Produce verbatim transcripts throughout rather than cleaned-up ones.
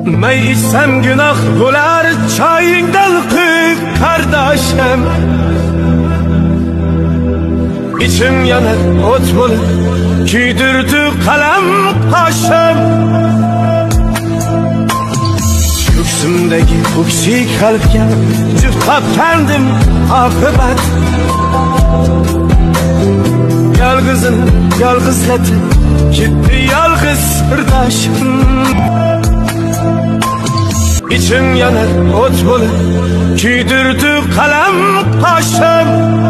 Mey içsem günah bular çayından kıyık kardeşim. İçim yanar ot bulur küydürdü kalem kaşım. Göksümdeki uksi kalpke cüftap kendim akıbet. Yalgızın yalgızleti gitti yalgız sırdaşım. İçim yanar ot bulur küydürdü kalem kaşım.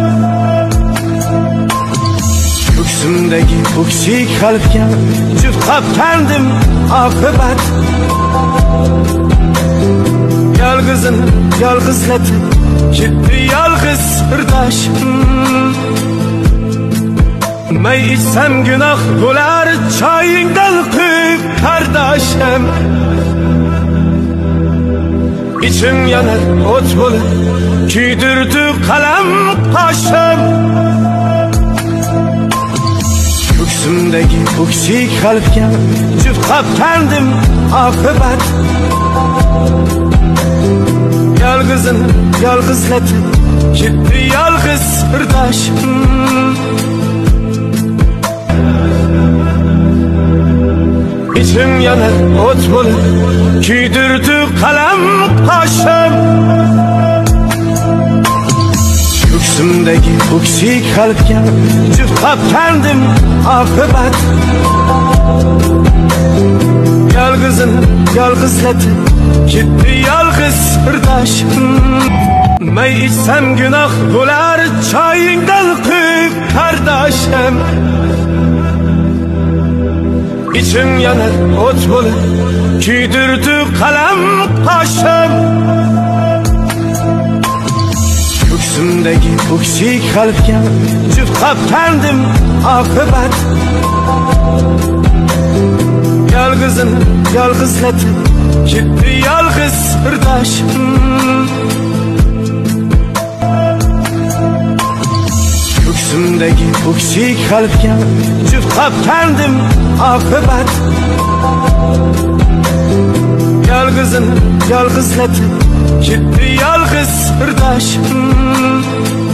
Göksümdeki uksi kalpke cüftap kendim akıbet. Yalgızın yalgızleti gitti yalgız sırdaşım. Mey içsem günah bular çayından kıyık kardeşim. İçim yanar ot bulur küydürdü kalem kaşım. Göksümdeki uksi kalpke cüftap kendim akıbet. Yalgızın yalgızleti gitti yalgız sırdaşım. İçim yanar ot bulur küydürdü kalem kaşım. Göksümdeki uksi kalpke cüftap kendim akıbet. Yalgızın yalgızleti gitti yalgız sırdaşım. Mey içsem günah bular çayından kıyık kardeşim. İçim yanar ot bulur küydürdü kalem kaşım. Göksümdeki uksi kalpke cüftap kendim akıbet. Yalgızın yalgızleti gitti yalgız sırdaşım. Göksümdeki uksi kalpke cüftap kendim akıbet. Yalgızın yalgızleti gitti yalgız sırdaşım.